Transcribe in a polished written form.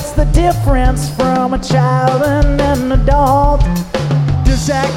what's the difference from a child and an adult? Does that